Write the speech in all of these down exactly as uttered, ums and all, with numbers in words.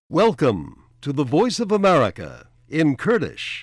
Welcome to the Voice of America in Kurdish.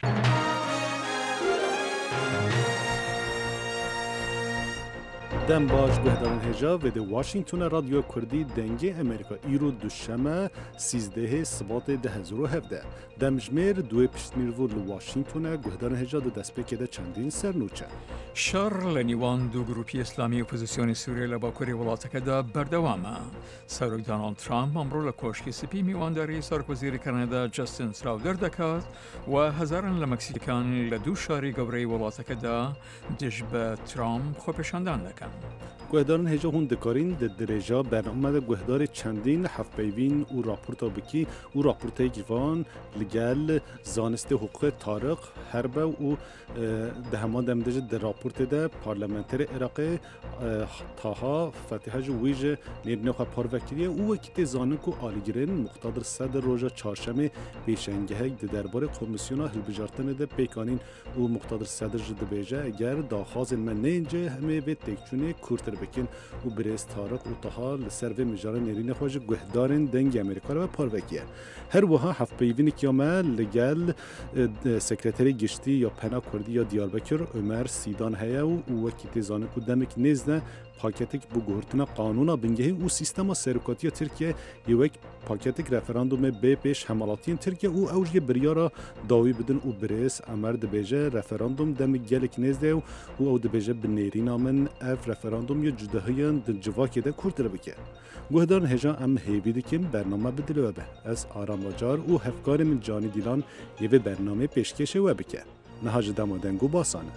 دم باش بهدارن هجا و ده واشنگتون رادیو کردی دنگی امریکا ایرو دوشمه سیزده سبات ده هزار و هفده دمجمیر دوی پشتمیرور لواشنگتون بهدارن هجا ده دست بکده چندین سرنوچه شر لنیوان دو گروپی اسلامی اپوزیسیون سوریه لباکوری ولاتک دا بردوامه سروک دونالد ترامپ امرو لکوشکی سپی میوانداری سرکوزیر کانادا جاستین تراودر دکات و هزاران لمکسیکان لدو شاری گوری ولاتک دا دش به ترامپ خوپشاندن دکن. گهدارن هجا هون دکارین ده درجا برنامه ده گهدار چندین هفت بیوین و راپورتا بکی و راپورتای گیوان لگل زانست حقوق طارق حربه و ده همان دمدج ده راپورت ده پارلمنتر عراق تاها فتحه جو ویج نیرنه خواه پاروکریه او وکیت زانن که آلیگرین مقتدر صدر روژا چارشمه پیشنگه ده درباره کمیسیونا هلبجارتن ده پیکانین و مقتدر صدر جده بیجه اگر داخواز من نینجه همه به تکچونه کورتر بکن و برز طارق و تاها لسر و مجاره نیرین خواهج گهدارن دنگ امریکا رو پاروکیه هر وها هفت پیوین کیامه لگل سکرتری گشتی یا پنا کردی یا دیاربکر عمر سیدان هیا و وکیت زانه که دمک نیزنه پاکتک بو گهرتنا قانونا بنگهی و سیستما سرکاتی ترکیه یک پاکتک رفراندوم به پیش حملاتین ترکیه و اوجی بریارا داوی بدن و برس امر دبیجه رفراندوم دم گلک نزده و او دبیجه بنیرینا من اف رفراندوم یا جدهیان دن جواکی ده کرد ربکه گهدارن هجا ام هیوی دکیم برنامه بدلوه به از آرام واجار و هفکار من جانی دیلان یه برنامه پیشکشه و بکه نهاج دمادنگو باسانه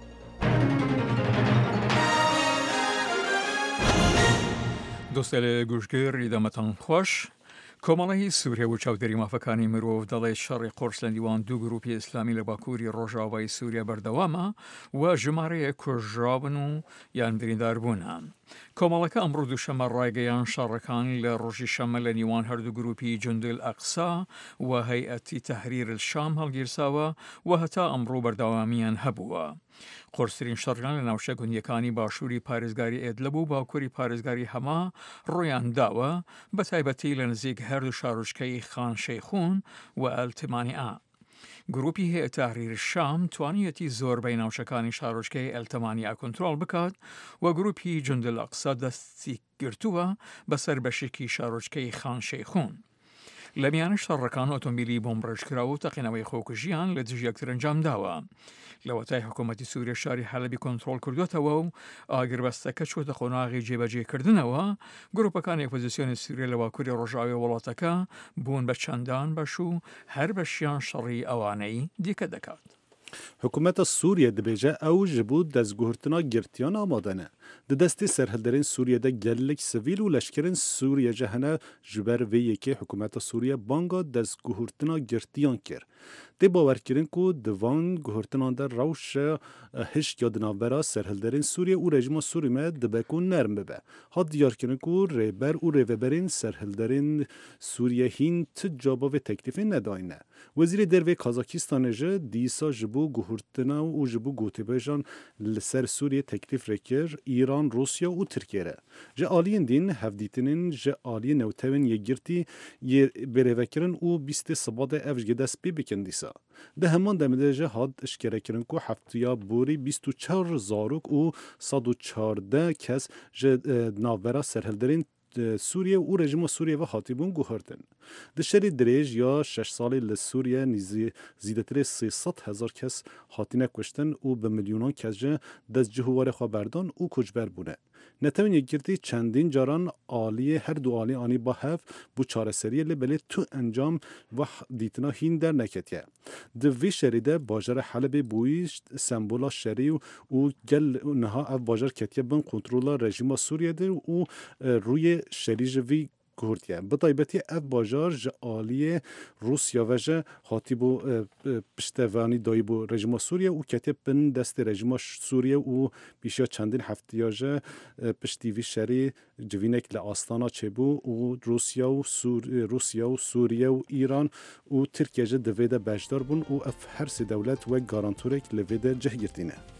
دوستان گوشگر ایدامتان خوش کۆمەڵی سووریا و چاودێری مافەکانی مرۆڤ دەڵێ شەڕی قۆرس لە نیوان دوو گروپی ئیسلامی لە باکووری ڕۆژاوای سووریا بەردەوامە و ژمارەیە کوژرابن و یان بریندار بوونە. کۆمەڵەکە ئەمڕۆ دووشەمە ڕایگەیان شەڕەکان لە ڕۆژی شەمە لە نیوان هەردوو گروپی جوندل ئەقسا و هەیئەتی تەحریر الشام هەڵگیرساوە و هەتا ئەمڕۆ بەردەوامیان هەبووە. قۆرسترین شەڕیان لە ناوچە گوندیەکانی باشووری پارێزگاری ئێدلب و باکووری پارێزگاری هەما ڕۆیان داوە بە تایبەتی لە نزیک هەردوو شارۆچکەی خان شەیخون و ئەلتمانیئا. گروپی هەیە تەحریر الشام توانیەتی زۆربەی ناوچەکانی شارۆچکەی ئەلتمانیئا کۆنتڕۆڵ بکات و گروپی جوندل ئەقسا دەستی گرتووە بەسەر بەشێکی شارۆچکەی خان شەیخون. لە میانە شەڕەکان ئۆتۆمبیلی بۆمبڕێژکراوە و تەقینەوەی خۆکوژیان لە دژ یەکتر ئەنجام داوە. لەوەتای حکوومەتی سووریا شاری حەلەبی کۆنتڕۆڵ کردوێتەوە و ئاگربەستەکە چۆتە قۆناغی جێبەجێکردنەوە گروپەکانی ئۆپۆزیسیۆنی سووریا لە باکووری ڕۆژاوی وڵاتەکە بوون بە چەندان بەش و هەر بەشیان شەڕی ئەوانەی دیکە دەکات. حکومت سوریه دبیجه او جبود دزگهرتنا گرتیان آمادنه. ده دستی سرحدرین سوریه ده گلک سویل و لشکرین سوریه جهنه جبر وی یکی حکومت سوریه بانگا دزگهرتنا گرتیان کر. ده باور کرن که دوان گهرتنان در روش هشت یا دنابرا سرحدرین سوریه و رژیم سوریه مد دبکون نرم ببه. حد دیار کرن که ریبر و ریوبرین سرحدرین سوریه هین تجابا و تکلیف نداینه. وزیر دروی کازاکستان جه دیسا جبو گهرتنا و جبو گوتبهجان لسر سوریه تکلیف رکر ایران، روسیا و ترکیه. جه آلیین دین هفدیتنین جه آلی نوتوین یگرتی یه بروکرن و بیست سباد افج دست بی بکندیسا. ده همان دمده جه هاد اشکره کرن که هفتیا بوری بیست و چهار زاروک و صد و چارده کس جه ناورا سرحلدرین سوریه و رژیم سوریه و خاطبون گوهردن. دشری دریج یا شش سالی لسوریه نیزی زیدتر سیصد هزار کس خاطینه کشتن و به میلیونان کس جه دست جهوار خبردان و کجبر بونه. نتوین یکیرتی چندین جاران عالی هر دو عالی آنی با هف بو چاره سریه لبلی تو انجام و دیتنا هین در نکتیه. دوی شریده باجر حلب بویش سمبولا شری و گل نها اف باجر کتیه بن کنترولا رژیم سوریه ده و روی شریج وی گردیه. به طایبتی اف باجار جالی روسیا و جه خاطی بو پشتوانی دایی بو رژیم سوریه و کتیب بن دست رژیم سوریه و بیشیا چندین هفته جه پشتیوی شری جوینک لآستانا چه بو و روسیا و سور روسیا و سوریه و ایران و ترکیه جه دویده بجدار بون و اف هر سی دولت و گارانتورک لویده جه گرتینه.